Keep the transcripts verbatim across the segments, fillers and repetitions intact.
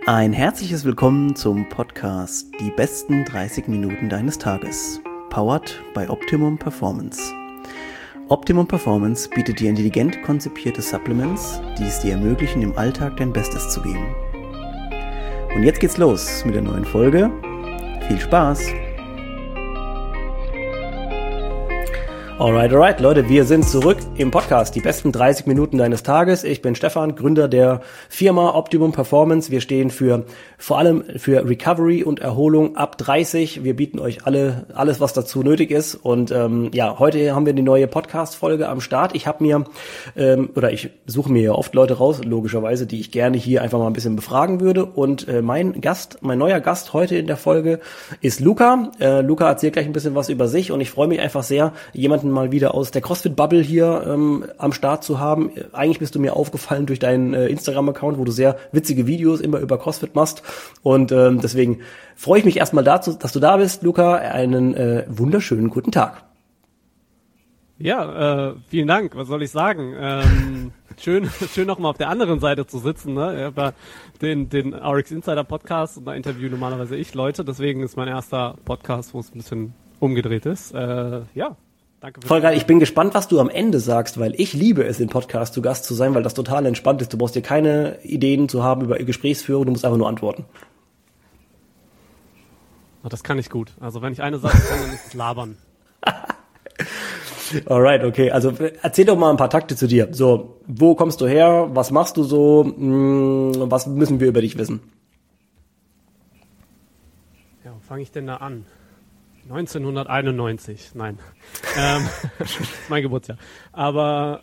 Ein herzliches Willkommen zum Podcast Die besten dreißig Minuten deines Tages, powered by Optimum Performance. Optimum Performance bietet dir intelligent konzipierte Supplements, die es dir ermöglichen, im Alltag dein Bestes zu geben. Und jetzt geht's los mit der neuen Folge. Viel Spaß! Alright, alright, Leute, wir sind zurück im Podcast, die besten dreißig Minuten deines Tages. Ich bin Stefan, Gründer der Firma Optimum Performance. Wir stehen für vor allem für Recovery und Erholung ab dreißig. Wir bieten euch alle alles, was dazu nötig ist. Und ähm, ja, heute haben wir die neue Podcast-Folge am Start. Ich habe mir, ähm, oder ich suche mir ja oft Leute raus, logischerweise, die ich gerne hier einfach mal ein bisschen befragen würde. Und äh, mein Gast, mein neuer Gast heute in der Folge ist Luca. Äh, Luca erzählt gleich ein bisschen was über sich und ich freue mich einfach sehr, jemanden mal wieder aus der CrossFit-Bubble hier ähm, am Start zu haben. Eigentlich bist du mir aufgefallen durch deinen äh, Instagram-Account, wo du sehr witzige Videos immer über CrossFit machst. Und ähm, deswegen freue ich mich erstmal dazu, dass du da bist, Luca. Einen äh, wunderschönen guten Tag. Ja, äh, vielen Dank. Was soll ich sagen? Ähm, schön, schön nochmal auf der anderen Seite zu sitzen. Ne? Ich habe ja den, den R X Insider Podcast und da interview normalerweise ich Leute. Deswegen ist mein erster Podcast, wo es ein bisschen umgedreht ist. Äh, ja. Danke für Voll geil, ich bin gespannt, was du am Ende sagst, weil ich liebe es, im Podcast zu Gast zu sein, weil das total entspannt ist. Du brauchst dir keine Ideen zu haben über Gesprächsführung, du musst einfach nur antworten. Das kann ich gut. Also wenn ich eine Sache kann, dann ist es labern. Alright, okay. Also erzähl doch mal ein paar Takte zu dir. So, wo kommst du her? Was machst du so? Was müssen wir über dich wissen? Ja, wo fange ich denn da an? neunzehnhunderteinundneunzig, nein. ähm, das ist mein Geburtsjahr. Aber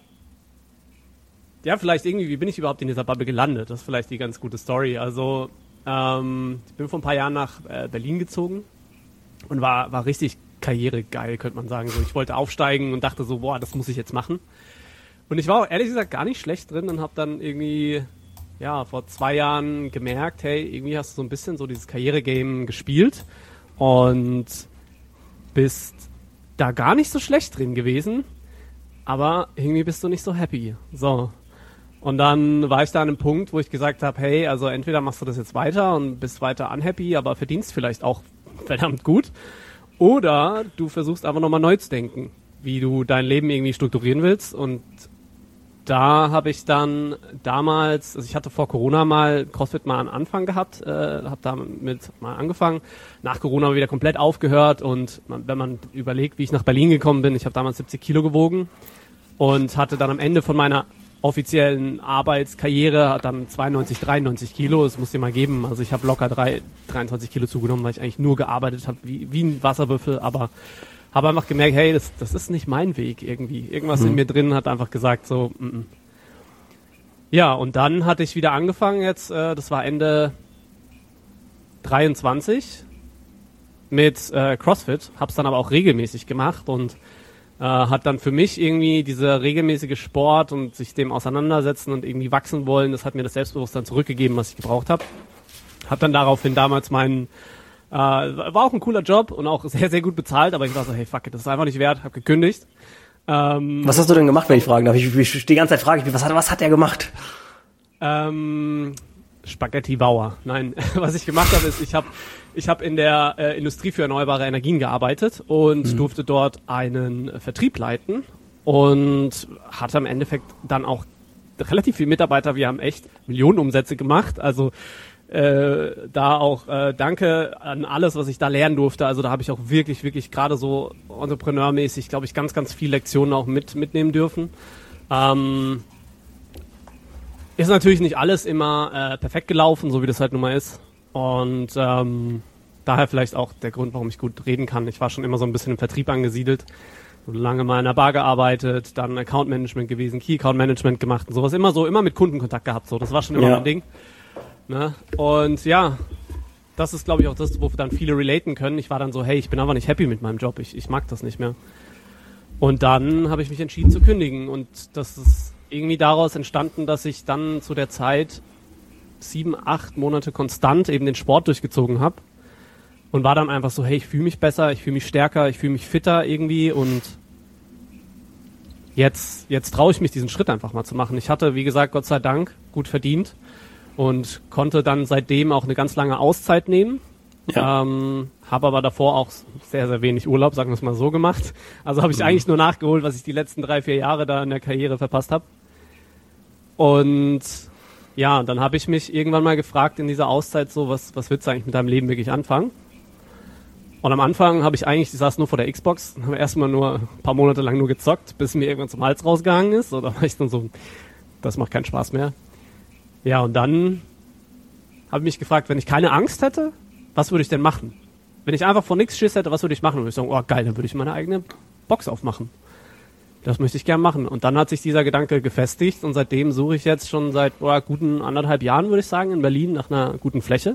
ja, vielleicht irgendwie, wie bin ich überhaupt in dieser Bubble gelandet? Das ist vielleicht die ganz gute Story. Also ähm, ich bin vor ein paar Jahren nach äh, Berlin gezogen und war war richtig karrieregeil, könnte man sagen. So, ich wollte aufsteigen und dachte so, boah, das muss ich jetzt machen. Und ich war auch ehrlich gesagt gar nicht schlecht drin und habe dann irgendwie ja vor zwei Jahren gemerkt, hey, irgendwie hast du so ein bisschen so dieses Karrieregame gespielt und bist da gar nicht so schlecht drin gewesen, aber irgendwie bist du nicht so happy. So. Und dann war ich da an einem Punkt, wo ich gesagt habe, hey, also entweder machst du das jetzt weiter und bist weiter unhappy, aber verdienst vielleicht auch verdammt gut, oder du versuchst einfach nochmal neu zu denken, wie du dein Leben irgendwie strukturieren willst. Und da habe ich dann damals, also ich hatte vor Corona mal CrossFit mal am Anfang gehabt, äh, habe damit mal angefangen, nach Corona wieder komplett aufgehört und man, wenn man überlegt, wie ich nach Berlin gekommen bin, ich habe damals siebzig Kilo gewogen und hatte dann am Ende von meiner offiziellen Arbeitskarriere dann zweiundneunzig, dreiundneunzig Kilo, das muss ich mal geben, also ich habe locker drei, dreiundzwanzig Kilo zugenommen, weil ich eigentlich nur gearbeitet habe wie, wie ein Wasserwürfel, aber habe einfach gemerkt, hey, das, das ist nicht mein Weg irgendwie. Irgendwas mhm. in mir drin hat einfach gesagt so, mm -mm. Ja, und dann hatte ich wieder angefangen jetzt, äh, das war Ende dreiundzwanzig mit äh, CrossFit, hab's dann aber auch regelmäßig gemacht und äh, hat dann für mich irgendwie dieser regelmäßige Sport und sich dem auseinandersetzen und irgendwie wachsen wollen, das hat mir das Selbstbewusstsein zurückgegeben, was ich gebraucht habe. Hab dann daraufhin damals meinen Äh, war auch ein cooler Job und auch sehr, sehr gut bezahlt, aber ich war so, hey, fuck it, das ist einfach nicht wert, hab gekündigt. Ähm, was hast du denn gemacht, wenn ich fragen darf? Ich, ich, ich die ganze Zeit frage ich, was hat, was hat er gemacht? Ähm, Spaghetti-Bauer. Nein, was ich gemacht habe, ist, ich habe ich hab in der äh, Industrie für erneuerbare Energien gearbeitet und mhm. durfte dort einen Vertrieb leiten und hatte im Endeffekt dann auch relativ viele Mitarbeiter. Wir haben echt Millionenumsätze gemacht, also Äh, da auch äh, danke an alles, was ich da lernen durfte. Also da habe ich auch wirklich, wirklich gerade so entrepreneurmäßig, glaube ich, ganz, ganz viele Lektionen auch mit mitnehmen dürfen. Ähm, ist natürlich nicht alles immer äh, perfekt gelaufen, so wie das halt nun mal ist. Und ähm, daher vielleicht auch der Grund, warum ich gut reden kann. Ich war schon immer so ein bisschen im Vertrieb angesiedelt. So lange mal in der Bar gearbeitet, dann Account Management gewesen, Key Account Management gemacht und sowas. Immer so, immer mit Kundenkontakt gehabt. So, das war schon immer ja. mein Ding. Ne? Und ja, das ist, glaube ich, auch das, wo dann viele relaten können. Ich war dann so, hey, ich bin einfach nicht happy mit meinem Job, ich, ich mag das nicht mehr. Und dann habe ich mich entschieden zu kündigen und das ist irgendwie daraus entstanden, dass ich dann zu der Zeit sieben, acht Monate konstant eben den Sport durchgezogen habe und war dann einfach so, hey, ich fühle mich besser, ich fühle mich stärker, ich fühle mich fitter irgendwie und jetzt, jetzt traue ich mich, diesen Schritt einfach mal zu machen. Ich hatte, wie gesagt, Gott sei Dank gut verdient und konnte dann seitdem auch eine ganz lange Auszeit nehmen. Ja. Ähm, habe aber davor auch sehr, sehr wenig Urlaub, sagen wir es mal so, gemacht. Also habe ich mhm. eigentlich nur nachgeholt, was ich die letzten drei, vier Jahre da in der Karriere verpasst habe. Und ja, dann habe ich mich irgendwann mal gefragt in dieser Auszeit so, was, was willst du eigentlich mit deinem Leben wirklich anfangen? Und am Anfang habe ich eigentlich, ich saß nur vor der Xbox, habe erstmal nur ein paar Monate lang nur gezockt, bis mir irgendwann zum Hals rausgegangen ist. Oder war ich dann so, das macht keinen Spaß mehr. Ja, und dann habe ich mich gefragt, wenn ich keine Angst hätte, was würde ich denn machen? Wenn ich einfach vor nichts Schiss hätte, was würde ich machen? Und ich sagen, oh geil, dann würde ich meine eigene Box aufmachen. Das möchte ich gern machen. Und dann hat sich dieser Gedanke gefestigt und seitdem suche ich jetzt schon seit oh, guten anderthalb Jahren, würde ich sagen, in Berlin nach einer guten Fläche.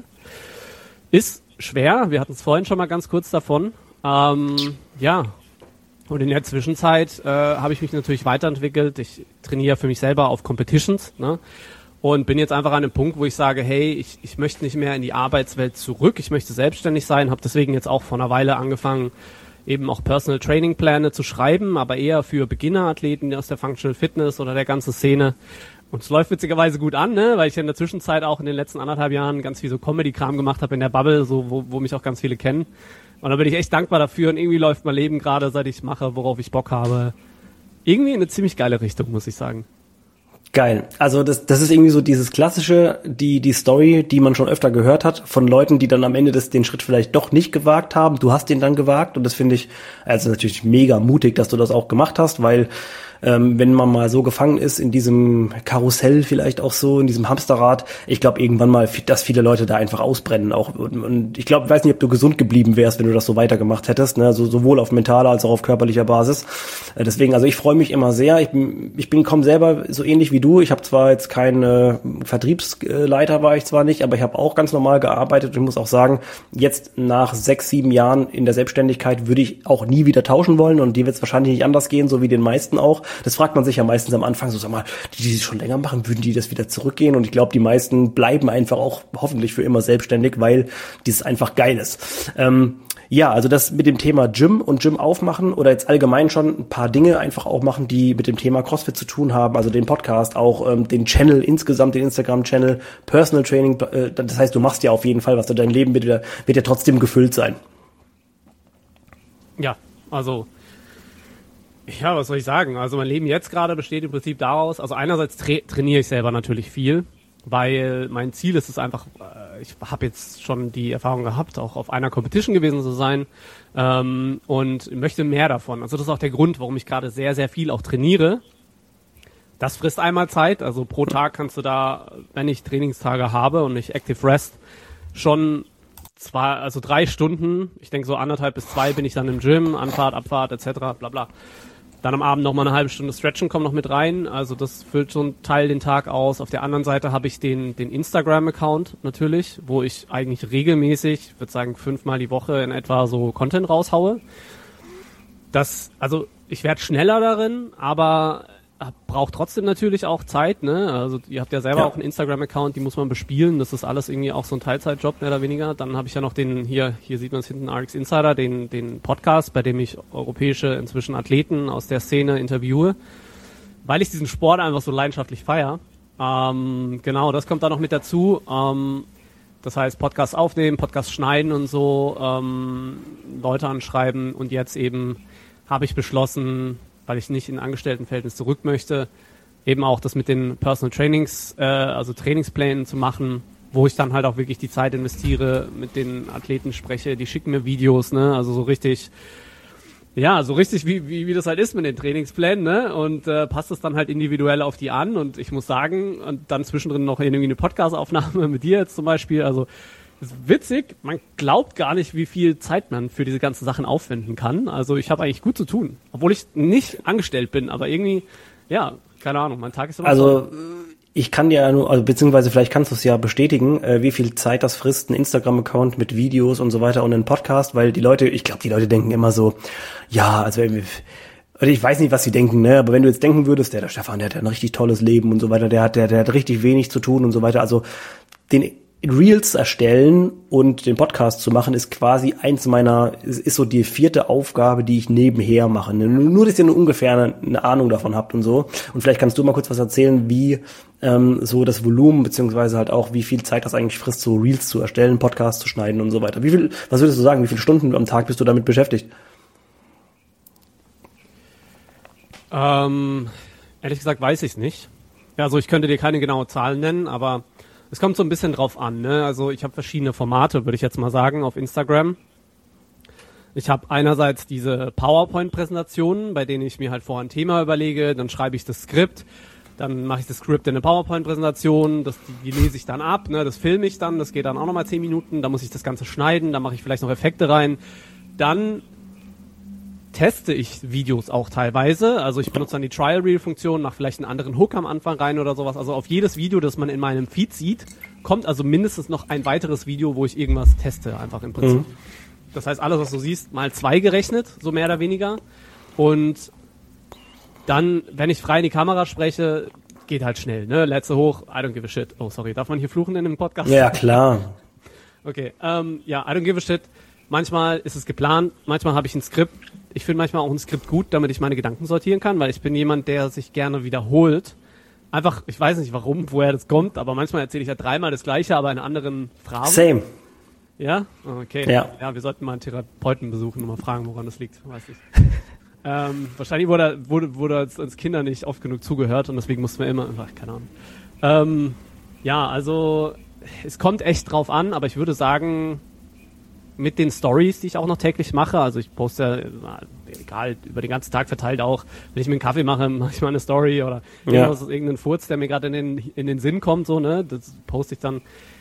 Ist schwer, wir hatten es vorhin schon mal ganz kurz davon. Ähm, ja, und in der Zwischenzeit äh, habe ich mich natürlich weiterentwickelt. Ich trainiere für mich selber auf Competitions, ne? Und bin jetzt einfach an einem Punkt, wo ich sage, hey, ich, ich möchte nicht mehr in die Arbeitswelt zurück, ich möchte selbstständig sein, habe deswegen jetzt auch vor einer Weile angefangen, eben auch Personal Training Pläne zu schreiben, aber eher für Beginner-Athleten aus der Functional Fitness oder der ganzen Szene. Und es läuft witzigerweise gut an, ne, weil ich in der Zwischenzeit auch in den letzten anderthalb Jahren ganz viel so Comedy-Kram gemacht habe in der Bubble, so wo, wo mich auch ganz viele kennen. Und da bin ich echt dankbar dafür und irgendwie läuft mein Leben gerade, seit ich mache, worauf ich Bock habe, irgendwie in eine ziemlich geile Richtung, muss ich sagen. Geil. Also das, das ist irgendwie so dieses klassische, die, die Story, die man schon öfter gehört hat, von Leuten, die dann am Ende des, den Schritt vielleicht doch nicht gewagt haben. Du hast den dann gewagt und das finde ich, also natürlich mega mutig, dass du das auch gemacht hast, weil ähm, wenn man mal so gefangen ist in diesem Karussell vielleicht auch so, in diesem Hamsterrad, ich glaube irgendwann mal, dass viele Leute da einfach ausbrennen auch. Und, und ich glaube, ich weiß nicht, ob du gesund geblieben wärst, wenn du das so weitergemacht hättest, ne? Also sowohl auf mentaler als auch auf körperlicher Basis. Äh, deswegen, also ich freue mich immer sehr. Ich bin, ich bin kaum selber so ähnlich wie du. Ich habe zwar jetzt kein äh, Vertriebsleiter, war ich zwar nicht, aber ich habe auch ganz normal gearbeitet und ich muss auch sagen, jetzt nach sechs, sieben Jahren in der Selbstständigkeit würde ich auch nie wieder tauschen wollen und die wird es wahrscheinlich nicht anders gehen, so wie den meisten auch. Das fragt man sich ja meistens am Anfang, so sag mal, die, die es schon länger machen, würden die das wieder zurückgehen? Und ich glaube, die meisten bleiben einfach auch hoffentlich für immer selbstständig, weil dieses einfach geil ist. Ähm, ja, also das mit dem Thema Gym und Gym aufmachen oder jetzt allgemein schon ein paar Dinge einfach auch machen, die mit dem Thema CrossFit zu tun haben, also den Podcast, auch ähm, den Channel insgesamt, den Instagram-Channel, Personal Training, äh, das heißt, du machst ja auf jeden Fall was, dein Leben wird, wieder, wird ja trotzdem gefüllt sein. Ja, also ja, was soll ich sagen? Also mein Leben jetzt gerade besteht im Prinzip daraus, also einerseits tra- trainiere ich selber natürlich viel, weil mein Ziel ist es einfach, äh, ich habe jetzt schon die Erfahrung gehabt, auch auf einer Competition gewesen zu sein ähm, und möchte mehr davon. Also das ist auch der Grund, warum ich gerade sehr, sehr viel auch trainiere. Das frisst einmal Zeit, also pro Tag kannst du da, wenn ich Trainingstage habe und ich Active Rest, schon zwei, also drei Stunden, ich denke so anderthalb bis zwei bin ich dann im Gym, Anfahrt, Abfahrt et cetera, bla bla. Dann am Abend noch mal eine halbe Stunde Stretchen kommt noch mit rein, also das füllt so einen Teil den Tag aus. Auf der anderen Seite habe ich den den Instagram-Account natürlich, wo ich eigentlich regelmäßig, ich würde sagen fünfmal die Woche in etwa so Content raushaue. Das, also ich werde schneller darin, aber braucht trotzdem natürlich auch Zeit, ne? Also ihr habt ja selber ja auch einen Instagram-Account, die muss man bespielen. Das ist alles irgendwie auch so ein Teilzeitjob, mehr oder weniger. Dann habe ich ja noch den, hier, hier sieht man es hinten, R X Insider, den, den Podcast, bei dem ich europäische inzwischen Athleten aus der Szene interviewe, weil ich diesen Sport einfach so leidenschaftlich feiere. Ähm, genau, das kommt da noch mit dazu. Ähm, das heißt, Podcast aufnehmen, Podcast schneiden und so, ähm, Leute anschreiben und jetzt eben habe ich beschlossen, weil ich nicht in Angestelltenverhältnis zurück möchte, eben auch das mit den Personal Trainings, äh, also Trainingsplänen zu machen, wo ich dann halt auch wirklich die Zeit investiere, mit den Athleten spreche, die schicken mir Videos, ne, also so richtig, ja, so richtig wie wie wie das halt ist mit den Trainingsplänen, ne, und äh, passt das dann halt individuell auf die an und ich muss sagen, und dann zwischendrin noch irgendwie eine Podcast-Aufnahme mit dir jetzt zum Beispiel, also das ist witzig, man glaubt gar nicht, wie viel Zeit man für diese ganzen Sachen aufwenden kann. Also ich habe eigentlich gut zu tun, obwohl ich nicht angestellt bin, aber irgendwie, ja, keine Ahnung, mein Tag ist immer Also so. Ich kann dir nur, also beziehungsweise vielleicht kannst du es ja bestätigen, äh, wie viel Zeit das frisst, ein Instagram-Account mit Videos und so weiter und ein Podcast, weil die Leute, ich glaube, die Leute denken immer so, ja, also ich weiß nicht, was sie denken, ne, aber wenn du jetzt denken würdest, der, der Stefan, der hat ja ein richtig tolles Leben und so weiter, der hat, der, der hat richtig wenig zu tun und so weiter, also den Reels erstellen und den Podcast zu machen, ist quasi eins meiner, ist, ist so die vierte Aufgabe, die ich nebenher mache. Nur, dass ihr nur ungefähr eine, eine Ahnung davon habt und so. Und vielleicht kannst du mal kurz was erzählen, wie ähm, so das Volumen, beziehungsweise halt auch, wie viel Zeit das eigentlich frisst, so Reels zu erstellen, Podcasts zu schneiden und so weiter. Wie viel, was würdest du sagen, wie viele Stunden am Tag bist du damit beschäftigt? Ähm, ehrlich gesagt weiß ich es nicht. Ja, also ich könnte dir keine genaue Zahl nennen, aber es kommt so ein bisschen drauf an, ne? Also ich habe verschiedene Formate, würde ich jetzt mal sagen, auf Instagram. Ich habe einerseits diese PowerPoint-Präsentationen, bei denen ich mir halt vorher ein Thema überlege, dann schreibe ich das Skript, dann mache ich das Skript in eine PowerPoint-Präsentation, das, die, die lese ich dann ab, ne? Das filme ich dann, das geht dann auch nochmal zehn Minuten, dann muss ich das Ganze schneiden, dann mache ich vielleicht noch Effekte rein. Dann teste ich Videos auch teilweise, also ich benutze dann die Trial-Reel-Funktion, mache vielleicht einen anderen Hook am Anfang rein oder sowas, also auf jedes Video, das man in meinem Feed sieht, kommt also mindestens noch ein weiteres Video, wo ich irgendwas teste, einfach im Prinzip. Mhm. Das heißt, alles, was du siehst, mal zwei gerechnet, so mehr oder weniger, und dann, wenn ich frei in die Kamera spreche, geht halt schnell, ne, Letze hoch, I don't give a shit. Oh, sorry, darf man hier fluchen in dem Podcast? Ja, klar. Okay, ähm, ja, I don't give a shit. Manchmal ist es geplant, manchmal habe ich ein Skript. Ich finde manchmal auch ein Skript gut, damit ich meine Gedanken sortieren kann, weil ich bin jemand, der sich gerne wiederholt. Einfach, ich weiß nicht warum, woher das kommt, aber manchmal erzähle ich ja dreimal das Gleiche, aber in anderen Phrasen. Same. Ja? Okay. Ja. Ja, wir sollten mal einen Therapeuten besuchen und mal fragen, woran das liegt. Weiß nicht. ähm, wahrscheinlich wurde, wurde, wurde als, als Kinder nicht oft genug zugehört und deswegen mussten wir immer, ach, keine Ahnung. Ähm, ja, also, es kommt echt drauf an, aber ich würde sagen, mit den Stories, die ich auch noch täglich mache, also ich poste, egal, über den ganzen Tag verteilt auch, wenn ich mir einen Kaffee mache, mache ich mal eine Story oder ja. irgendwas, irgendeinen Furz, der mir gerade in den, in den Sinn kommt, so, ne, das poste ich dann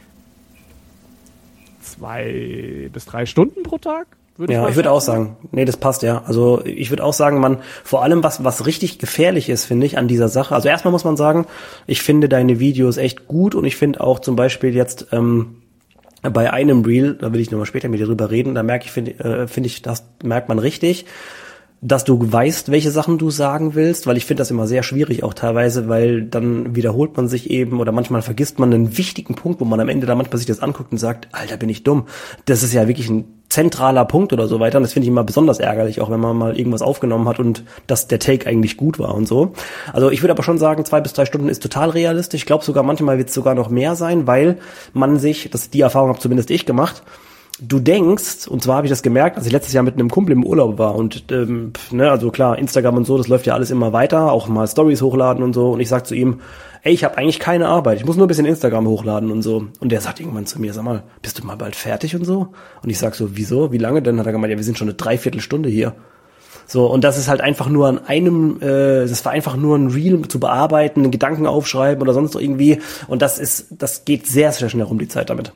zwei bis drei Stunden pro Tag. Würde ja, ich, ich würde auch sagen, nee, das passt, ja. Also ich würde auch sagen, man, vor allem was, was richtig gefährlich ist, finde ich, an dieser Sache. Also erstmal muss man sagen, ich finde deine Videos echt gut und ich finde auch zum Beispiel jetzt, ähm, bei einem Reel, da will ich nochmal später mit dir drüber reden, da merke ich, finde äh, finde ich, das merkt man richtig, dass du weißt, welche Sachen du sagen willst, weil ich finde das immer sehr schwierig auch teilweise, weil dann wiederholt man sich eben oder manchmal vergisst man einen wichtigen Punkt, wo man am Ende da manchmal sich das anguckt und sagt, Alter, bin ich dumm. Das ist ja wirklich ein zentraler Punkt oder so weiter und das finde ich immer besonders ärgerlich, auch wenn man mal irgendwas aufgenommen hat und dass der Take eigentlich gut war und so. Also ich würde aber schon sagen, zwei bis drei Stunden ist total realistisch. Ich glaube sogar, manchmal wird es sogar noch mehr sein, weil man sich, das die Erfahrung habe zumindest ich gemacht, du denkst, und zwar habe ich das gemerkt, als ich letztes Jahr mit einem Kumpel im Urlaub war und ähm, ne, also klar, Instagram und so, das läuft ja alles immer weiter, auch mal Stories hochladen und so und ich sag zu ihm, ey, ich habe eigentlich keine Arbeit, ich muss nur ein bisschen Instagram hochladen und so und der sagt irgendwann zu mir, sag mal, bist du mal bald fertig und so? Und ich sag so, wieso, wie lange denn? Hat er gemeint, ja, wir sind schon eine Dreiviertelstunde hier. So, und das ist halt einfach nur an einem, äh, das war einfach nur ein Reel zu bearbeiten, einen Gedanken aufschreiben oder sonst irgendwie und das ist, das geht sehr, sehr schnell rum, die Zeit damit.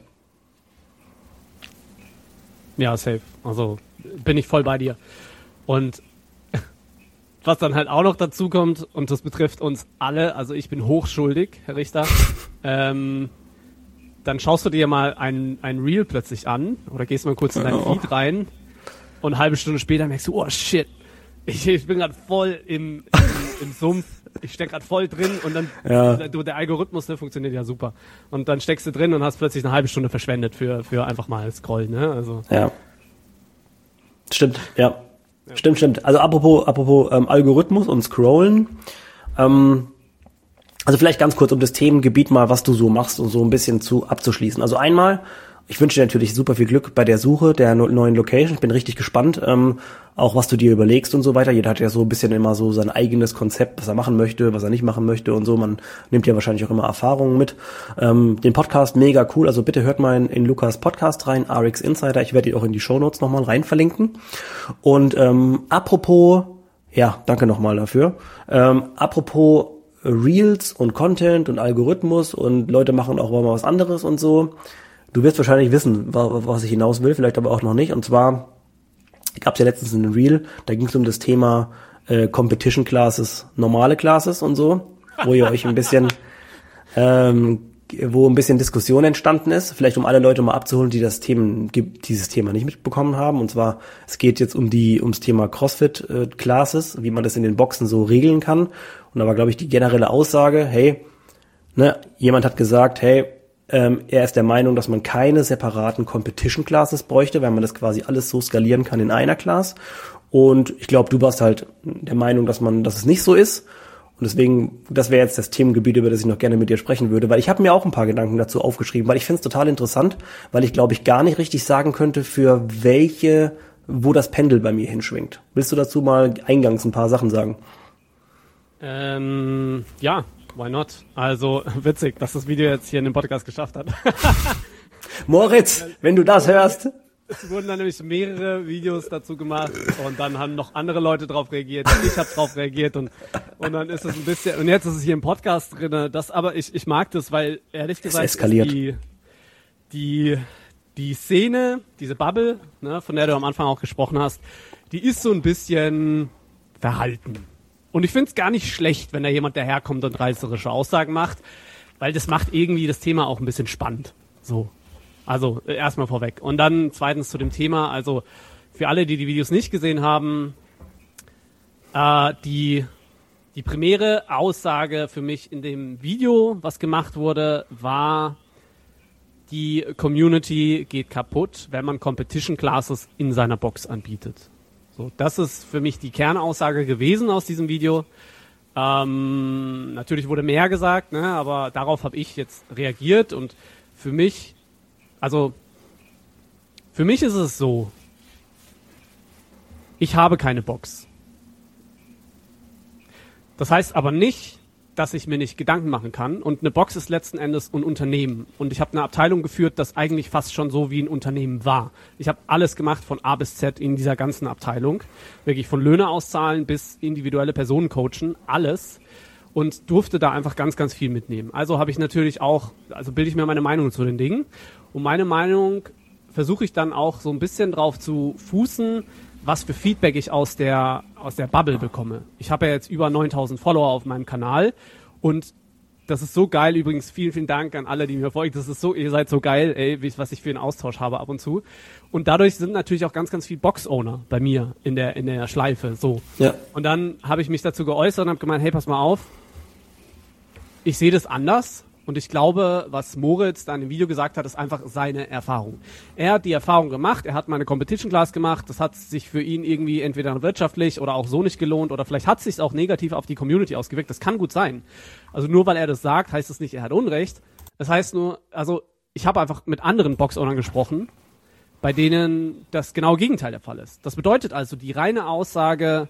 Ja, safe. Also bin ich voll bei dir. Und was dann halt auch noch dazu kommt, und das betrifft uns alle, also ich bin hochschuldig, Herr Richter, ähm, dann schaust du dir mal ein, ein Reel plötzlich an oder gehst mal kurz in deinen Feed rein und eine halbe Stunde später merkst du, oh shit, ich, ich bin gerade voll im, im, im Sumpf, ich steck gerade voll drin und dann, ja. du, der Algorithmus, ne, funktioniert ja super. Und dann steckst du drin und hast plötzlich eine halbe Stunde verschwendet für, für einfach mal Scrollen, ne, also. Ja. Stimmt, ja. ja. Stimmt, stimmt. Also apropos, apropos ähm, Algorithmus und Scrollen, ähm, also vielleicht ganz kurz um das Themengebiet mal, was du so machst und so ein bisschen zu abzuschließen. Also einmal, ich wünsche dir natürlich super viel Glück bei der Suche der neuen Location. Ich bin richtig gespannt, ähm, auch was du dir überlegst und so weiter. Jeder hat ja so ein bisschen immer so sein eigenes Konzept, was er machen möchte, was er nicht machen möchte und so. Man nimmt ja wahrscheinlich auch immer Erfahrungen mit. Ähm, den Podcast mega cool. Also bitte hört mal in, in Lukas Podcast rein, R X Insider. Ich werde ihn auch in die Shownotes nochmal rein verlinken. Und ähm, apropos, ja, danke nochmal dafür. Ähm, apropos Reels und Content und Algorithmus und Leute machen auch mal was anderes und so. Du wirst wahrscheinlich wissen, was ich hinaus will, vielleicht aber auch noch nicht. Und zwar gab es ja letztens einen Reel, da ging es um das Thema äh, Competition Classes, normale Classes und so, wo ihr euch ein bisschen, ähm, wo ein bisschen Diskussion entstanden ist. Vielleicht um alle Leute mal abzuholen, die das Thema, dieses Thema nicht mitbekommen haben. Und zwar, es geht jetzt um die ums Thema CrossFit äh, Classes, wie man das in den Boxen so regeln kann. Und da war, glaube ich, die generelle Aussage, hey, ne, jemand hat gesagt, hey, Ähm, er ist der Meinung, dass man keine separaten Competition Classes bräuchte, weil man das quasi alles so skalieren kann in einer Class. Und ich glaube, du warst halt der Meinung, dass man, dass es nicht so ist. Und deswegen, das wäre jetzt das Themengebiet, über das ich noch gerne mit dir sprechen würde, weil ich habe mir auch ein paar Gedanken dazu aufgeschrieben, weil ich finde es total interessant, weil ich glaube ich gar nicht richtig sagen könnte, für welche, wo das Pendel bei mir hinschwingt. Willst du dazu mal eingangs ein paar Sachen sagen? Ähm, ja, why not? Also witzig, dass das Video jetzt hier in dem Podcast geschafft hat. Moritz, wenn du das hörst. Es wurden dann nämlich mehrere Videos dazu gemacht und dann haben noch andere Leute drauf reagiert. Ich habe drauf reagiert und und dann ist es ein bisschen und jetzt ist es hier im Podcast drin. Das aber ich ich mag das, weil ehrlich gesagt es eskaliert. Ist die die die Szene, diese Bubble, ne, von der du am Anfang auch gesprochen hast, die ist so ein bisschen verhalten. Und ich finde es gar nicht schlecht, wenn da jemand daherkommt und reißerische Aussagen macht, weil das macht irgendwie das Thema auch ein bisschen spannend. So. Also erstmal vorweg. Und dann zweitens zu dem Thema, also für alle, die die Videos nicht gesehen haben, äh, die, die primäre Aussage für mich in dem Video, was gemacht wurde, war, die Community geht kaputt, wenn man Competition Classes in seiner Box anbietet. So, das ist für mich die Kernaussage gewesen aus diesem Video. Ähm, natürlich wurde mehr gesagt, ne, aber darauf habe ich jetzt reagiert und für mich Also, für mich ist es so, ich habe keine Box. Das heißt aber nicht, dass ich mir nicht Gedanken machen kann. Und eine Box ist letzten Endes ein Unternehmen. Und ich habe eine Abteilung geführt, das eigentlich fast schon so wie ein Unternehmen war. Ich habe alles gemacht von A bis Z in dieser ganzen Abteilung. Wirklich von Löhne auszahlen bis individuelle Personen coachen, alles. Und durfte da einfach ganz, ganz viel mitnehmen. Also habe ich natürlich auch, also bilde ich mir meine Meinung zu den Dingen. Und meine Meinung versuche ich dann auch so ein bisschen drauf zu fußen, was für Feedback ich aus der, aus der Bubble bekomme. Ich habe ja jetzt über neuntausend Follower auf meinem Kanal und das ist so geil. Übrigens, vielen, vielen Dank an alle, die mir folgen. Das ist so, ihr seid so geil, ey, wie, was ich für einen Austausch habe ab und zu. Und dadurch sind natürlich auch ganz, ganz viel Box-Owner bei mir in der, in der Schleife, so. Ja. Und dann habe ich mich dazu geäußert und habe gemeint, hey, pass mal auf. Ich sehe das anders. Und ich glaube, was Moritz da in dem Video gesagt hat, ist einfach seine Erfahrung. Er hat die Erfahrung gemacht, er hat mal eine Competition Class gemacht, das hat sich für ihn irgendwie entweder wirtschaftlich oder auch so nicht gelohnt oder vielleicht hat es sich auch negativ auf die Community ausgewirkt. Das kann gut sein. Also nur weil er das sagt, heißt es nicht, er hat Unrecht. Das heißt nur, also ich habe einfach mit anderen Box-Ownern gesprochen, bei denen das genaue Gegenteil der Fall ist. Das bedeutet also, die reine Aussage,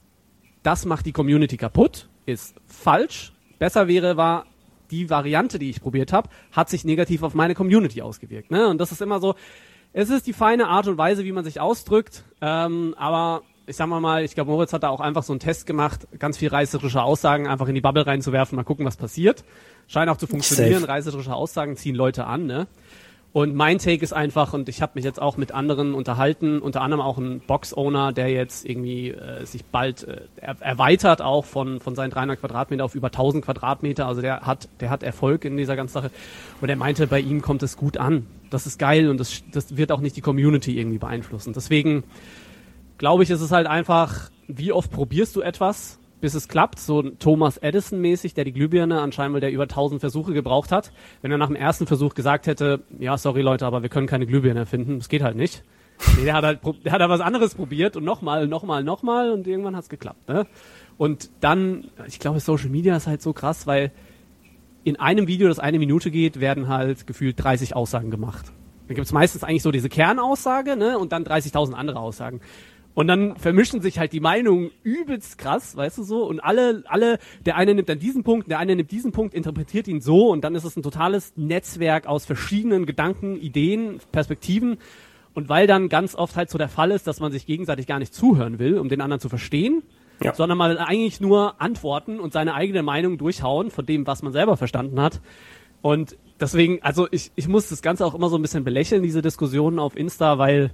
das macht die Community kaputt, ist falsch. Besser wäre, war, die Variante, die ich probiert habe, hat sich negativ auf meine Community ausgewirkt. Ne? Und das ist immer so, es ist die feine Art und Weise, wie man sich ausdrückt, ähm, aber ich sag mal mal, ich glaube, Moritz hat da auch einfach so einen Test gemacht, ganz viel reißerische Aussagen einfach in die Bubble reinzuwerfen, mal gucken, was passiert. Scheint auch zu funktionieren, Safe. Reißerische Aussagen ziehen Leute an, ne? Und mein Take ist einfach, und ich habe mich jetzt auch mit anderen unterhalten, unter anderem auch ein Box-Owner, der jetzt irgendwie äh, sich bald äh, er, erweitert auch von von seinen dreihundert Quadratmeter auf über tausend Quadratmeter. Also der hat der hat Erfolg in dieser ganzen Sache. Und er meinte, bei ihm kommt es gut an. Das ist geil und das das wird auch nicht die Community irgendwie beeinflussen. Deswegen glaube ich, ist es halt einfach, wie oft probierst du etwas, bis es klappt, so Thomas Edison-mäßig, der die Glühbirne anscheinend, weil der über tausend Versuche gebraucht hat. Wenn er nach dem ersten Versuch gesagt hätte, ja, sorry Leute, aber wir können keine Glühbirne erfinden, das geht halt nicht. Nee, der hat halt, der hat halt was anderes probiert und nochmal, nochmal, nochmal und irgendwann hat's geklappt, ne? Und dann, ich glaube, Social Media ist halt so krass, weil in einem Video, das eine Minute geht, werden halt gefühlt dreißig Aussagen gemacht. Dann gibt's meistens eigentlich so diese Kernaussage, ne? Und dann dreißigtausend andere Aussagen. Und dann vermischen sich halt die Meinungen übelst krass, weißt du so, und alle, alle, der eine nimmt dann diesen Punkt, der eine nimmt diesen Punkt, interpretiert ihn so und dann ist es ein totales Netzwerk aus verschiedenen Gedanken, Ideen, Perspektiven und weil dann ganz oft halt so der Fall ist, dass man sich gegenseitig gar nicht zuhören will, um den anderen zu verstehen, ja. sondern mal eigentlich nur antworten und seine eigene Meinung durchhauen von dem, was man selber verstanden hat. Und deswegen, also ich, ich muss das Ganze auch immer so ein bisschen belächeln, diese Diskussionen auf Insta, weil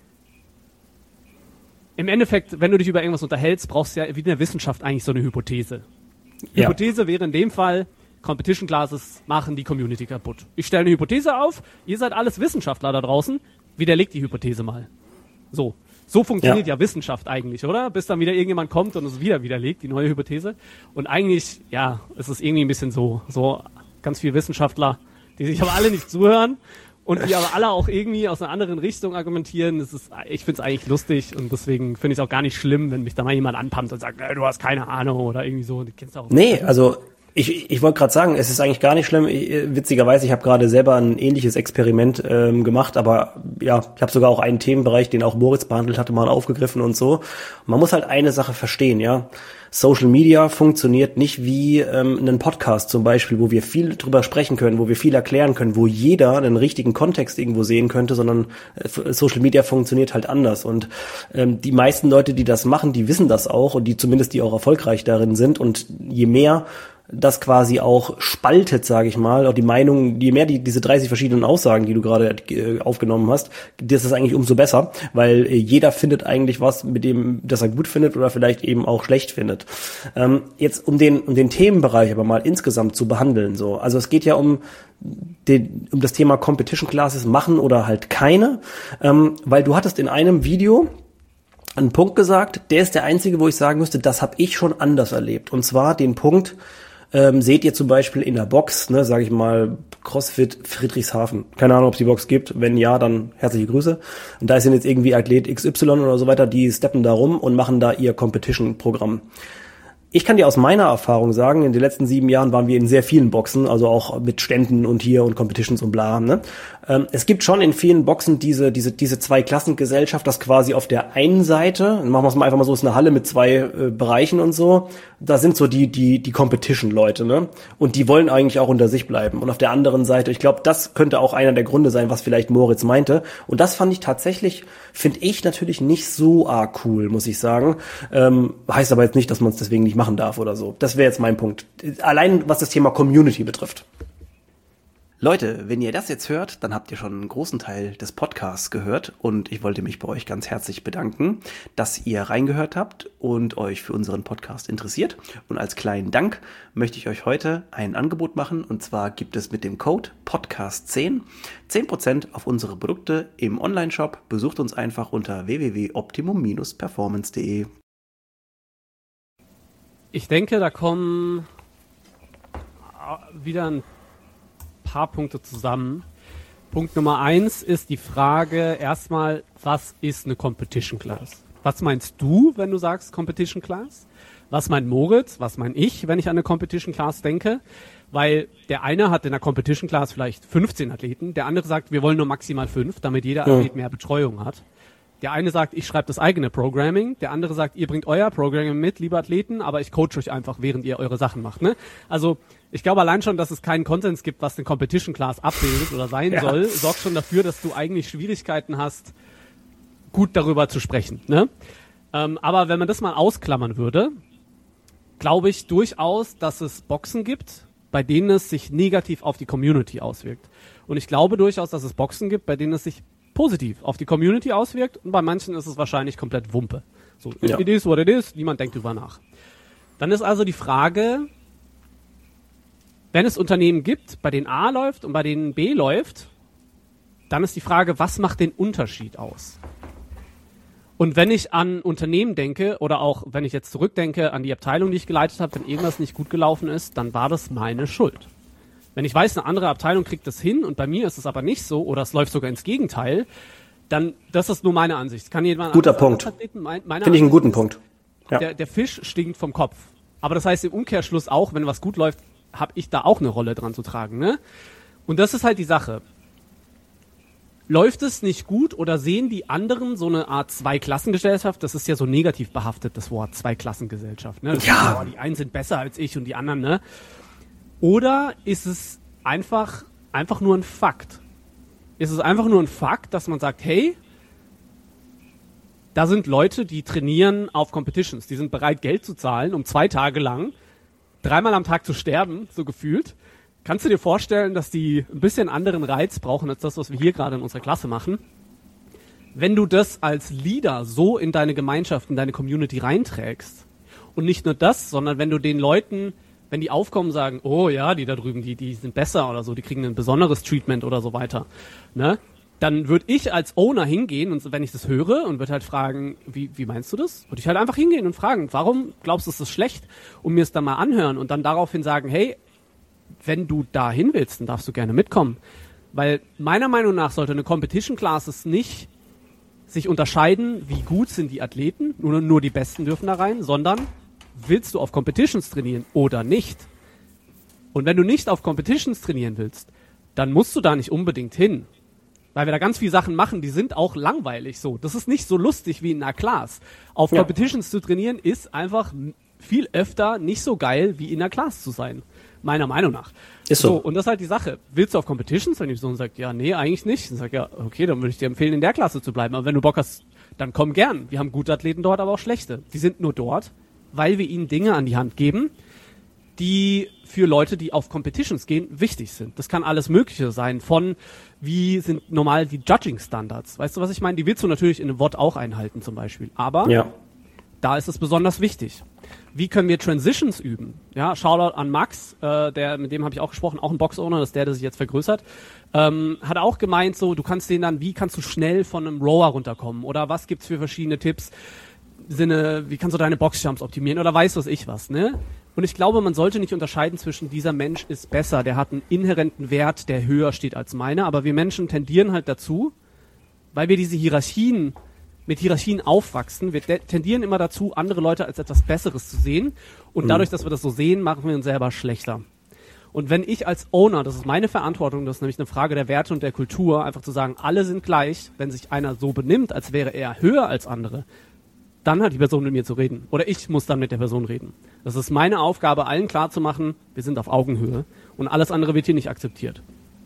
im Endeffekt, wenn du dich über irgendwas unterhältst, brauchst du ja wie in der Wissenschaft eigentlich so eine Hypothese. Ja. Hypothese wäre in dem Fall, Competition Classes machen die Community kaputt. Ich stelle eine Hypothese auf, ihr seid alles Wissenschaftler da draußen, widerlegt die Hypothese mal. So. So funktioniert ja. ja Wissenschaft eigentlich, oder? Bis dann wieder irgendjemand kommt und es wieder widerlegt, die neue Hypothese. Und eigentlich, ja, es ist irgendwie ein bisschen so, so ganz viele Wissenschaftler, die sich aber alle nicht zuhören und die aber alle auch irgendwie aus einer anderen Richtung argumentieren. Das ist, ich finde es eigentlich lustig und deswegen finde ich es auch gar nicht schlimm, wenn mich da mal jemand anpumpt und sagt, du hast keine Ahnung oder irgendwie so. Die kennst du auch. Nee, also Ich, ich wollte gerade sagen, es ist eigentlich gar nicht schlimm. Ich, witzigerweise, ich habe gerade selber ein ähnliches Experiment ähm, gemacht, aber ja, ich habe sogar auch einen Themenbereich, den auch Moritz behandelt hatte, mal aufgegriffen und so. Man muss halt eine Sache verstehen, ja. Social Media funktioniert nicht wie ähm, ein Podcast zum Beispiel, wo wir viel drüber sprechen können, wo wir viel erklären können, wo jeder einen richtigen Kontext irgendwo sehen könnte, sondern äh, Social Media funktioniert halt anders. Und ähm, die meisten Leute, die das machen, die wissen das auch und die zumindest, die auch erfolgreich darin sind. Und je mehr das quasi auch spaltet, sage ich mal, auch die Meinung, je mehr die diese dreißig verschiedenen Aussagen, die du gerade äh, aufgenommen hast, das ist eigentlich umso besser, weil äh, jeder findet eigentlich was, mit dem, das er gut findet oder vielleicht eben auch schlecht findet. Ähm, jetzt um den um den Themenbereich aber mal insgesamt zu behandeln, so, also es geht ja um den, um das Thema Competition Classes machen oder halt keine, ähm, weil du hattest in einem Video einen Punkt gesagt, der ist der einzige, wo ich sagen müsste, das habe ich schon anders erlebt, und zwar den Punkt. Ähm, seht ihr zum Beispiel in der Box, ne, sage ich mal, CrossFit Friedrichshafen. Keine Ahnung, ob es die Box gibt. Wenn ja, dann herzliche Grüße. Und da sind jetzt irgendwie Athlet X Y oder so weiter, die steppen da rum und machen da ihr Competition-Programm. Ich kann dir aus meiner Erfahrung sagen, in den letzten sieben Jahren waren wir in sehr vielen Boxen, also auch mit Ständen und hier und Competitions und bla. Ne? Ähm, es gibt schon in vielen Boxen diese diese diese Zwei-Klassengesellschaft, das quasi auf der einen Seite, machen wir es mal einfach mal so, ist eine Halle mit zwei äh, Bereichen und so, da sind so die die die Competition-Leute, ne? Und die wollen eigentlich auch unter sich bleiben. Und auf der anderen Seite, ich glaube, das könnte auch einer der Gründe sein, was vielleicht Moritz meinte. Und das fand ich tatsächlich, finde ich natürlich nicht so arg cool, muss ich sagen. Ähm, heißt aber jetzt nicht, dass man es deswegen nicht machen darf oder so. Das wäre jetzt mein Punkt. Allein was das Thema Community betrifft. Leute, wenn ihr das jetzt hört, dann habt ihr schon einen großen Teil des Podcasts gehört und ich wollte mich bei euch ganz herzlich bedanken, dass ihr reingehört habt und euch für unseren Podcast interessiert. Und als kleinen Dank möchte ich euch heute ein Angebot machen, und zwar gibt es mit dem Code Podcast zehn zehn Prozent auf unsere Produkte im Onlineshop. Besucht uns einfach unter w w w punkt optimum Bindestrich performance punkt de. Ich denke, da kommen wieder ein paar Punkte zusammen. Punkt Nummer eins ist die Frage erstmal, was ist eine Competition Class? Was meinst du, wenn du sagst Competition Class? Was meint Moritz? Was mein ich, wenn ich an eine Competition Class denke? Weil der eine hat in der Competition Class vielleicht fünfzehn Athleten, der andere sagt, wir wollen nur maximal fünf, damit jeder Athlet ja. mehr Betreuung hat. Der eine sagt, ich schreibe das eigene Programming, der andere sagt, ihr bringt euer Programming mit, liebe Athleten, aber ich coach euch einfach, während ihr eure Sachen macht. Ne? Also ich glaube allein schon, dass es keinen Konsens gibt, was eine Competition Class abbildet oder sein ja. soll, sorgt schon dafür, dass du eigentlich Schwierigkeiten hast, gut darüber zu sprechen. Ne? Ähm, aber wenn man das mal ausklammern würde, glaube ich durchaus, dass es Boxen gibt, bei denen es sich negativ auf die Community auswirkt. Und ich glaube durchaus, dass es Boxen gibt, bei denen es sich positiv auf die Community auswirkt, und bei manchen ist es wahrscheinlich komplett Wumpe. So, ja. It is what it is, niemand denkt drüber nach. Dann ist also die Frage, wenn es Unternehmen gibt, bei denen A läuft und bei denen B läuft, dann ist die Frage, was macht den Unterschied aus? Und wenn ich an Unternehmen denke, oder auch wenn ich jetzt zurückdenke an die Abteilung, die ich geleitet habe, wenn irgendwas nicht gut gelaufen ist, dann war das meine Schuld. Wenn ich weiß, eine andere Abteilung kriegt das hin und bei mir ist es aber nicht so oder es läuft sogar ins Gegenteil, dann, das ist nur meine Ansicht. Kann jemand Guter Punkt. Mein, Finde ich einen guten Punkt. Ja. Der, der Fisch stinkt vom Kopf. Aber das heißt im Umkehrschluss auch, wenn was gut läuft, habe ich da auch eine Rolle dran zu tragen. Ne? Und das ist halt die Sache. Läuft es nicht gut oder sehen die anderen so eine Art Zweiklassengesellschaft? Das ist ja so negativ behaftet, das Wort Zweiklassengesellschaft. Ne? Das ja. ist, oh, die einen sind besser als ich und die anderen, ne? Oder ist es einfach, einfach nur ein Fakt? Ist es einfach nur ein Fakt, dass man sagt, hey, da sind Leute, die trainieren auf Competitions, die sind bereit, Geld zu zahlen, um zwei Tage lang dreimal am Tag zu sterben, so gefühlt. Kannst du dir vorstellen, dass die ein bisschen anderen Reiz brauchen, als das, was wir hier gerade in unserer Klasse machen? Wenn du das als Leader so in deine Gemeinschaft, in deine Community reinträgst und nicht nur das, sondern wenn du den Leuten, wenn die aufkommen, sagen, oh ja, die da drüben, die, die sind besser oder so, die kriegen ein besonderes Treatment oder so weiter, ne? Dann würde ich als Owner hingehen und wenn ich das höre und würde halt fragen, wie, wie meinst du das? Würde ich halt einfach hingehen und fragen, warum glaubst du, ist das schlecht? Und mir es dann mal anhören und dann daraufhin sagen, hey, wenn du da hin willst, dann darfst du gerne mitkommen. Weil meiner Meinung nach sollte eine Competition Classes nicht sich unterscheiden, wie gut sind die Athleten, nur, nur die Besten dürfen da rein, sondern willst du auf Competitions trainieren oder nicht? Und wenn du nicht auf Competitions trainieren willst, dann musst du da nicht unbedingt hin. Weil wir da ganz viele Sachen machen, die sind auch langweilig so. Das ist nicht so lustig wie in einer Class. Auf ja. Competitions zu trainieren ist einfach viel öfter nicht so geil, wie in einer Class zu sein. Meiner Meinung nach. Ist so. so. Und das ist halt die Sache. Willst du auf Competitions? Wenn die Person sagt, ja, nee, eigentlich nicht. Dann sag ich, ja, okay, dann würde ich dir empfehlen, in der Klasse zu bleiben. Aber wenn du Bock hast, dann komm gern. Wir haben gute Athleten dort, aber auch schlechte. Die sind nur dort, weil wir ihnen Dinge an die Hand geben, die für Leute, die auf Competitions gehen, wichtig sind. Das kann alles Mögliche sein. Von, wie sind normal die Judging-Standards? Weißt du, was ich meine? Die willst du natürlich in einem W O D auch einhalten zum Beispiel. Aber ja. da ist es besonders wichtig. Wie können wir Transitions üben? Ja, Shoutout an Max, äh, der, mit dem habe ich auch gesprochen, auch ein Box-Owner, das ist der, der sich jetzt vergrößert. Ähm, hat auch gemeint, so, du kannst den dann, wie kannst du schnell von einem Rower runterkommen? Oder was gibt's für verschiedene Tipps? Sinne, wie kannst du deine Boxjumps optimieren? Oder weiß was ich was, ne? Und ich glaube, man sollte nicht unterscheiden zwischen dieser Mensch ist besser, der hat einen inhärenten Wert, der höher steht als meiner, aber wir Menschen tendieren halt dazu, weil wir diese Hierarchien, mit Hierarchien aufwachsen, wir de- tendieren immer dazu, andere Leute als etwas Besseres zu sehen und dadurch, dass wir das so sehen, machen wir uns selber schlechter. Und wenn ich als Owner, das ist meine Verantwortung, das ist nämlich eine Frage der Werte und der Kultur, einfach zu sagen, alle sind gleich, wenn sich einer so benimmt, als wäre er höher als andere, dann hat die Person mit mir zu reden. Oder ich muss dann mit der Person reden. Das ist meine Aufgabe, allen klarzumachen, wir sind auf Augenhöhe und alles andere wird hier nicht akzeptiert.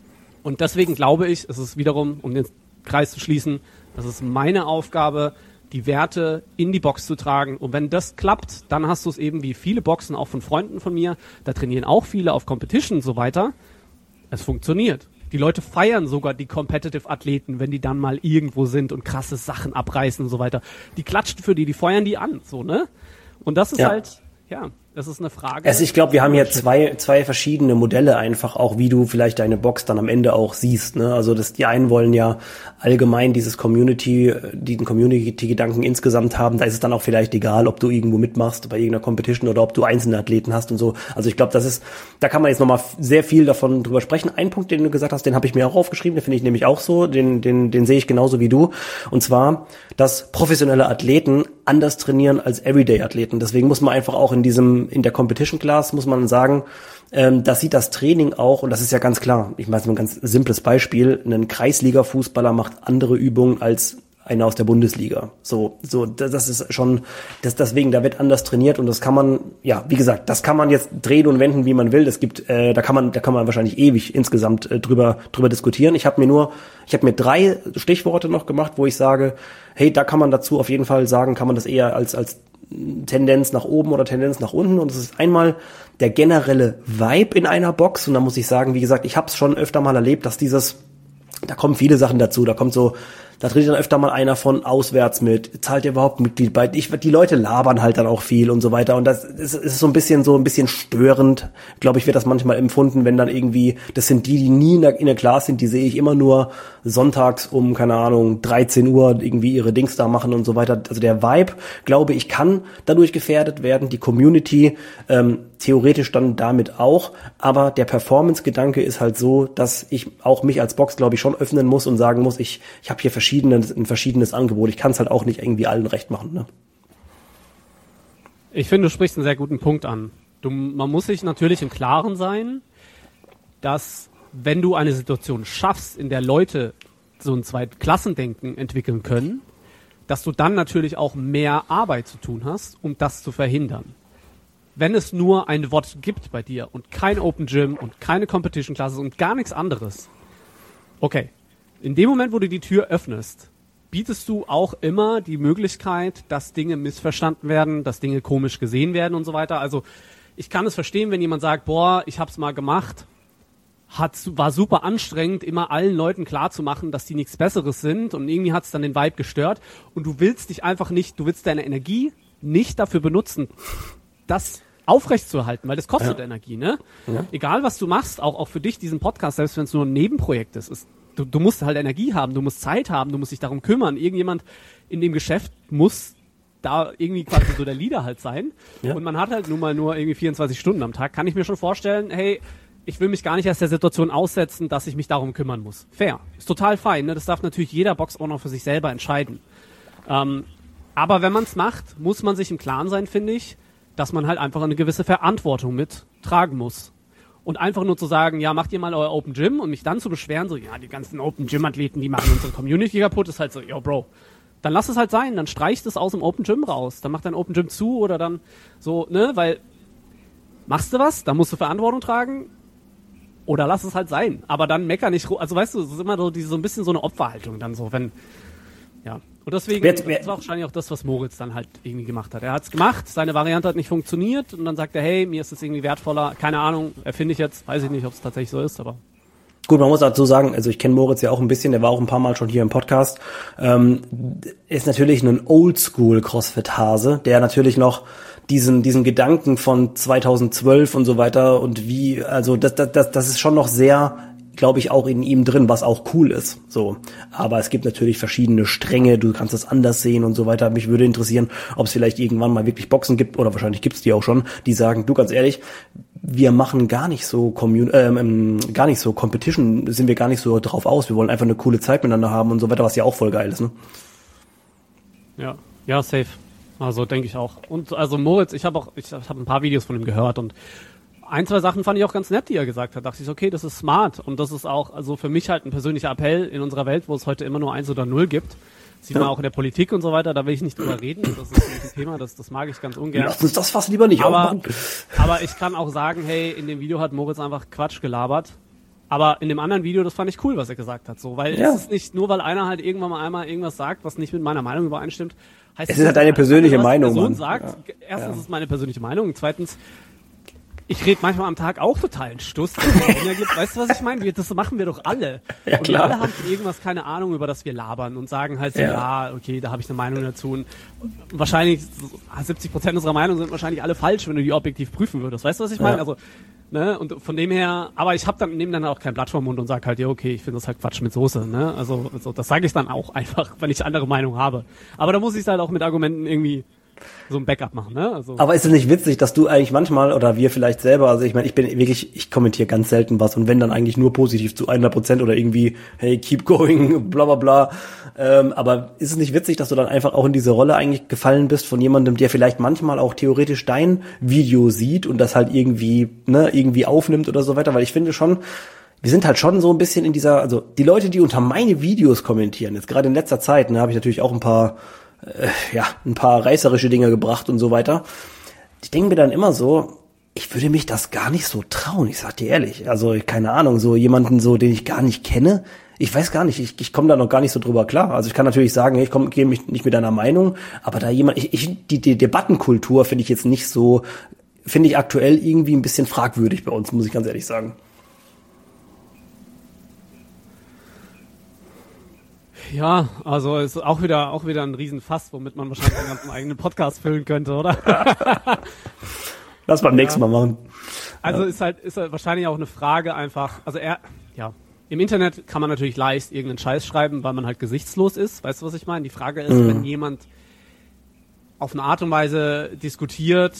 Und deswegen glaube ich, es ist wiederum, um den Kreis zu schließen, das ist meine Aufgabe, die Werte in die Box zu tragen. Und wenn das klappt, dann hast du es eben wie viele Boxen, auch von Freunden von mir, da trainieren auch viele auf Competition und so weiter. Es funktioniert. Die Leute feiern sogar die Competitive-Athleten, wenn die dann mal irgendwo sind und krasse Sachen abreißen und so weiter. Die klatschen für die, die feuern die an, so, ne? Und das ist ja. halt, ja, das ist eine Frage. Also ich glaube, wir haben hier zwei zwei verschiedene Modelle einfach auch, wie du vielleicht deine Box dann am Ende auch siehst, ne? Also das, die einen wollen ja allgemein dieses Community, diesen Community-Gedanken insgesamt haben. Da ist es dann auch vielleicht egal, ob du irgendwo mitmachst bei irgendeiner Competition oder ob du einzelne Athleten hast und so. Also ich glaube, das ist, da kann man jetzt nochmal sehr viel davon drüber sprechen. Ein Punkt, den du gesagt hast, den habe ich mir auch aufgeschrieben, den finde ich nämlich auch so, den den den sehe ich genauso wie du. Und zwar, dass professionelle Athleten anders trainieren als Everyday-Athleten. Deswegen muss man einfach auch in diesem in der Competition Class muss man sagen, ähm, das sieht das Training auch, und das ist ja ganz klar, ich meine, so ein ganz simples Beispiel, ein Kreisliga-Fußballer macht andere Übungen als einer aus der Bundesliga. So, so, das ist schon, das, deswegen, da wird anders trainiert und das kann man, ja, wie gesagt, das kann man jetzt drehen und wenden, wie man will. Das gibt, äh, da kann man, da kann man wahrscheinlich ewig insgesamt äh, drüber, drüber diskutieren. Ich habe mir nur, ich habe mir drei Stichworte noch gemacht, wo ich sage, hey, da kann man dazu auf jeden Fall sagen, kann man das eher als, als Tendenz nach oben oder Tendenz nach unten, und das ist einmal der generelle Vibe in einer Box, und da muss ich sagen, wie gesagt, ich habe es schon öfter mal erlebt, dass dieses, da kommen viele Sachen dazu, da kommt so, da tritt dann öfter mal einer von auswärts mit, zahlt ihr überhaupt Mitglied bei, ich, die Leute labern halt dann auch viel und so weiter, und das ist, ist so ein bisschen so ein bisschen störend, glaube ich, wird das manchmal empfunden, wenn dann irgendwie, das sind die, die nie in der, in der Class sind, die sehe ich immer nur sonntags um, keine Ahnung, dreizehn Uhr irgendwie ihre Dings da machen und so weiter. Also der Vibe, glaube ich, kann dadurch gefährdet werden, die Community ähm, theoretisch dann damit auch, aber der Performance-Gedanke ist halt so, dass ich auch mich als Box, glaube ich, schon öffnen muss und sagen muss, ich ich habe hier verschiedenes, ein verschiedenes Angebot. Ich kann es halt auch nicht irgendwie allen recht machen, ne? Ich finde, du sprichst einen sehr guten Punkt an. Du, man muss sich natürlich im Klaren sein, dass wenn du eine Situation schaffst, in der Leute so ein Zweitklassendenken entwickeln können, dass du dann natürlich auch mehr Arbeit zu tun hast, um das zu verhindern. Wenn es nur ein W O D gibt bei dir und kein Open Gym und keine Competition Classes und gar nichts anderes, okay, in dem Moment, wo du die Tür öffnest, bietest du auch immer die Möglichkeit, dass Dinge missverstanden werden, dass Dinge komisch gesehen werden und so weiter. Also ich kann es verstehen, wenn jemand sagt, boah, ich hab's mal gemacht, hat, war super anstrengend, immer allen Leuten klarzumachen, dass die nichts Besseres sind, und irgendwie hat's dann den Vibe gestört, und du willst dich einfach nicht, du willst deine Energie nicht dafür benutzen, das aufrechtzuerhalten, weil das kostet ja Energie, ne? Ja. Egal, was du machst, auch, auch für dich, diesen Podcast, selbst wenn es nur ein Nebenprojekt ist, ist du, du musst halt Energie haben, du musst Zeit haben, du musst dich darum kümmern. Irgendjemand in dem Geschäft muss da irgendwie quasi so der Leader halt sein. Ja. Und man hat halt nun mal nur irgendwie vierundzwanzig Stunden am Tag. Kann ich mir schon vorstellen, hey, ich will mich gar nicht erst der Situation aussetzen, dass ich mich darum kümmern muss. Fair. Ist total fein, ne? Das darf natürlich jeder Box-Owner für sich selber entscheiden. Ähm, aber wenn man es macht, muss man sich im Klaren sein, finde ich, dass man halt einfach eine gewisse Verantwortung mittragen muss. Und einfach nur zu sagen, ja, macht ihr mal euer Open Gym und mich dann zu beschweren, so, ja, die ganzen Open Gym Athleten, die machen unsere Community kaputt, ist halt so, yo, Bro, dann lass es halt sein, dann streicht es aus dem Open Gym raus, dann mach dein Open Gym zu oder dann so, ne, weil machst du was, dann musst du Verantwortung tragen oder lass es halt sein, aber dann mecker nicht, also weißt du, es ist immer so, diese, so ein bisschen so eine Opferhaltung dann so, wenn, ja. Und deswegen, wer, wer, das war wahrscheinlich auch das, was Moritz dann halt irgendwie gemacht hat. Er hat's gemacht, seine Variante hat nicht funktioniert und dann sagt er, hey, mir ist das irgendwie wertvoller, keine Ahnung, erfinde ich jetzt, weiß ich nicht, ob es tatsächlich so ist, aber... Gut, man muss dazu sagen, also ich kenne Moritz ja auch ein bisschen, der war auch ein paar Mal schon hier im Podcast, ähm, ist natürlich ein Oldschool-Crossfit-Hase, der natürlich noch diesen diesen Gedanken von zweitausendzwölf und so weiter und wie, also das das das, das ist schon noch sehr, glaube ich, auch in ihm drin, was auch cool ist. So, aber es gibt natürlich verschiedene Stränge, du kannst das anders sehen und so weiter. Mich würde interessieren, ob es vielleicht irgendwann mal wirklich Boxen gibt, oder wahrscheinlich gibt's die auch schon, die sagen, du, ganz ehrlich, wir machen gar nicht so Commun- ähm, gar nicht so Competition, sind wir gar nicht so drauf aus. Wir wollen einfach eine coole Zeit miteinander haben und so weiter, was ja auch voll geil ist, ne? Ja, ja, safe. Also denke ich auch. Und also Moritz, ich habe auch, ich habe ein paar Videos von ihm gehört und ein, zwei Sachen fand ich auch ganz nett, die er gesagt hat. Da dachte ich, okay, das ist smart und das ist auch, also für mich halt ein persönlicher Appell in unserer Welt, wo es heute immer nur eins oder null gibt. Sieht ja. man auch in der Politik und so weiter, da will ich nicht drüber reden. Das ist ein Thema, das, das mag ich ganz ungern. Lass uns das fast lieber nicht aber, aber ich kann auch sagen, hey, in dem Video hat Moritz einfach Quatsch gelabert. Aber in dem anderen Video, das fand ich cool, was er gesagt hat. So, weil ja. es ist nicht nur, weil einer halt irgendwann mal einmal irgendwas sagt, was nicht mit meiner Meinung übereinstimmt. Heißt es ist halt deine persönliche eine, Meinung, Person Mann. sagt. Ja. Erstens ja. ist es meine persönliche Meinung und zweitens, ich rede manchmal am Tag auch totalen Stuss. Weißt du, was ich meine? Das machen wir doch alle. Ja, und klar. wir alle haben irgendwas, keine Ahnung, über das wir labern und sagen halt so, ja, ja okay, da habe ich eine Meinung dazu. Und wahrscheinlich siebzig Prozent unserer Meinung sind wahrscheinlich alle falsch, wenn du die objektiv prüfen würdest. Weißt du, was ich meine? Ja. Also, ne, und von dem her, aber ich habe dann nehme dann auch kein Blatt vom Mund und sag halt, ja, okay, ich finde das halt Quatsch mit Soße, ne? Also, also das sage ich dann auch einfach, wenn ich andere Meinung habe. Aber da muss ich es halt auch mit Argumenten irgendwie so ein Backup machen, ne? Also aber ist es nicht witzig, dass du eigentlich manchmal, oder wir vielleicht selber, also ich meine, ich bin wirklich, ich kommentiere ganz selten was und wenn dann eigentlich nur positiv zu hundert Prozent oder irgendwie, hey, keep going, bla bla bla. Ähm, aber ist es nicht witzig, dass du dann einfach auch in diese Rolle eigentlich gefallen bist von jemandem, der vielleicht manchmal auch theoretisch dein Video sieht und das halt irgendwie, ne, irgendwie aufnimmt oder so weiter, weil ich finde schon, wir sind halt schon so ein bisschen in dieser, also die Leute, die unter meine Videos kommentieren, jetzt gerade in letzter Zeit, ne, habe ich natürlich auch ein paar äh, ja, ein paar reißerische Dinge gebracht und so weiter. Ich denke mir dann immer so, ich würde mich das gar nicht so trauen, ich sag dir ehrlich. Also, keine Ahnung, so jemanden so, den ich gar nicht kenne, ich weiß gar nicht, ich, ich komme da noch gar nicht so drüber klar. Also ich kann natürlich sagen, ich komme gehe mich nicht mit deiner Meinung, aber da jemand, ich, ich die, die Debattenkultur finde ich jetzt nicht so, finde ich aktuell irgendwie ein bisschen fragwürdig bei uns, muss ich ganz ehrlich sagen. Ja, also ist auch wieder auch wieder ein Riesenfass, womit man wahrscheinlich einen ganzen eigenen Podcast füllen könnte, oder? Lass beim ja. nächsten Mal machen. Also ja. ist halt ist halt wahrscheinlich auch eine Frage einfach, also er, ja, im Internet kann man natürlich leicht irgendeinen Scheiß schreiben, weil man halt gesichtslos ist, weißt du, was ich meine? Die Frage ist, mhm. wenn jemand auf eine Art und Weise diskutiert,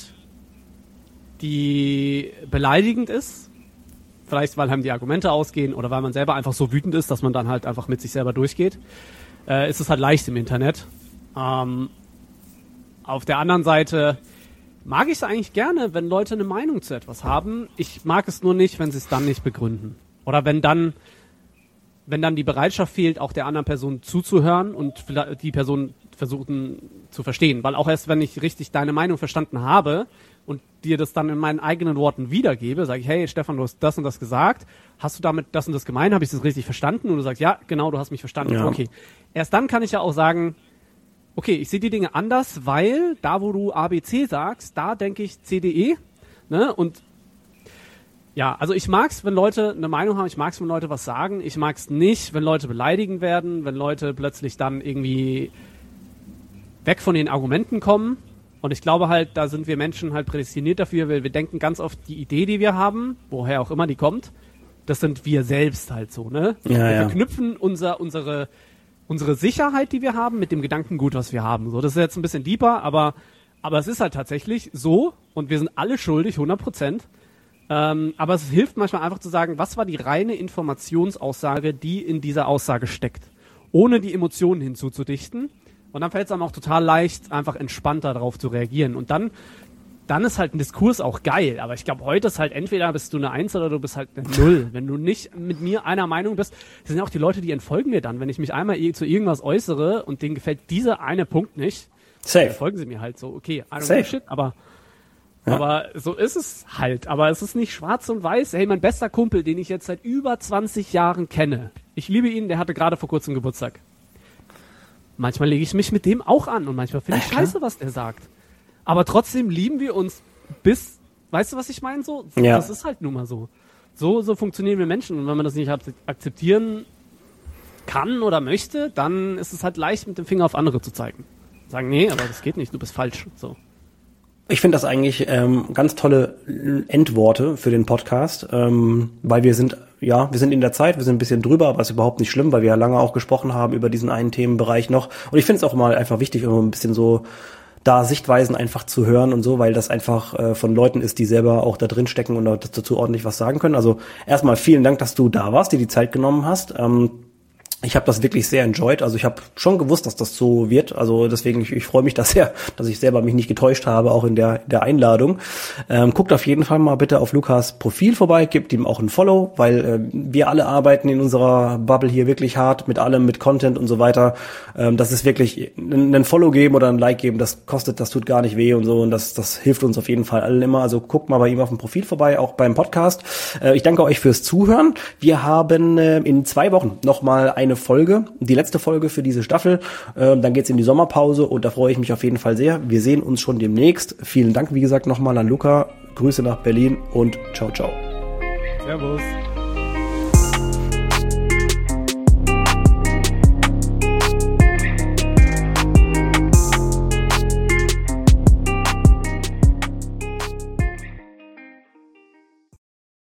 die beleidigend ist, vielleicht weil einem die Argumente ausgehen oder weil man selber einfach so wütend ist, dass man dann halt einfach mit sich selber durchgeht, äh, ist es halt leicht im Internet. Ähm, auf der anderen Seite mag ich es eigentlich gerne, wenn Leute eine Meinung zu etwas haben. Ich mag es nur nicht, wenn sie es dann nicht begründen. Oder wenn dann, wenn dann die Bereitschaft fehlt, auch der anderen Person zuzuhören und die Person versuchen zu verstehen. Weil auch erst, wenn ich richtig deine Meinung verstanden habe und dir das dann in meinen eigenen Worten wiedergebe, sage ich, hey Stefan, du hast das und das gesagt, hast du damit das und das gemeint, habe ich das richtig verstanden? Und du sagst, ja, genau, du hast mich verstanden. Ja. Okay. Erst dann kann ich ja auch sagen, okay, ich sehe die Dinge anders, weil da, wo du A B C sagst, da denke ich C D E, ne? Und ja, also ich mag's, wenn Leute eine Meinung haben, ich mag's, wenn Leute was sagen, ich mag's nicht, wenn Leute beleidigen werden, wenn Leute plötzlich dann irgendwie weg von den Argumenten kommen. Und ich glaube halt, da sind wir Menschen halt prädestiniert dafür, weil wir denken ganz oft, die Idee, die wir haben, woher auch immer die kommt, das sind wir selbst halt so, ne? Ja, wir ja. verknüpfen unser, unsere, unsere Sicherheit, die wir haben, mit dem Gedankengut, was wir haben. So, das ist jetzt ein bisschen deeper, aber, aber es ist halt tatsächlich so, und wir sind alle schuldig, hundert Prozent, Ähm, aber es hilft manchmal einfach zu sagen, was war die reine Informationsaussage, die in dieser Aussage steckt, ohne die Emotionen hinzuzudichten. Und dann fällt es einem auch total leicht, einfach entspannter darauf zu reagieren. Und dann, dann ist halt ein Diskurs auch geil. Aber ich glaube, heute ist halt entweder bist du eine Eins oder du bist halt eine Null. Wenn du nicht mit mir einer Meinung bist, das sind ja auch die Leute, die entfolgen mir dann. Wenn ich mich einmal zu irgendwas äußere und denen gefällt dieser eine Punkt nicht, Safe. dann folgen sie mir halt so. Okay, I don't Safe. give a shit, aber, ja. aber so ist es halt. Aber es ist nicht schwarz und weiß. Hey, mein bester Kumpel, den ich jetzt seit über zwanzig Jahren kenne. Ich liebe ihn, der hatte gerade vor kurzem Geburtstag. Manchmal lege ich mich mit dem auch an und manchmal finde ich Echt, scheiße, was der sagt. Aber trotzdem lieben wir uns bis, weißt du, was ich meine? So, ja. Das ist halt nun mal so. So, so funktionieren wir Menschen. Und wenn man das nicht akzeptieren kann oder möchte, dann ist es halt leicht, mit dem Finger auf andere zu zeigen. Sagen, nee, aber das geht nicht, du bist falsch. So. Ich finde das eigentlich ähm, ganz tolle Endworte für den Podcast, ähm, weil wir sind, ja, wir sind in der Zeit, wir sind ein bisschen drüber, aber ist überhaupt nicht schlimm, weil wir ja lange auch gesprochen haben über diesen einen Themenbereich noch. Und ich finde es auch mal einfach wichtig, immer ein bisschen so da Sichtweisen einfach zu hören und so, weil das einfach äh, von Leuten ist, die selber auch da drin stecken und dazu ordentlich was sagen können. Also erstmal vielen Dank, dass du da warst, dir die Zeit genommen hast. Ähm, Ich habe das wirklich sehr enjoyed. Also ich habe schon gewusst, dass das so wird. Also deswegen, ich, ich freue mich da sehr, dass ich selber mich nicht getäuscht habe, auch in der, in der Einladung. Ähm, guckt auf jeden Fall mal bitte auf Lukas Profil vorbei, gebt ihm auch ein Follow, weil äh, wir alle arbeiten in unserer Bubble hier wirklich hart mit allem, mit Content und so weiter. Ähm, das ist wirklich ein, ein Follow geben oder ein Like geben, das kostet, das tut gar nicht weh und so. Und das, das hilft uns auf jeden Fall allen immer. Also guckt mal bei ihm auf dem Profil vorbei, auch beim Podcast. Äh, ich danke euch fürs Zuhören. Wir haben äh, in zwei Wochen nochmal eine Folge, die letzte Folge für diese Staffel. Ähm, dann geht's in die Sommerpause und da freue ich mich auf jeden Fall sehr. Wir sehen uns schon demnächst. Vielen Dank, wie gesagt, nochmal an Luca. Grüße nach Berlin und ciao, ciao. Servus.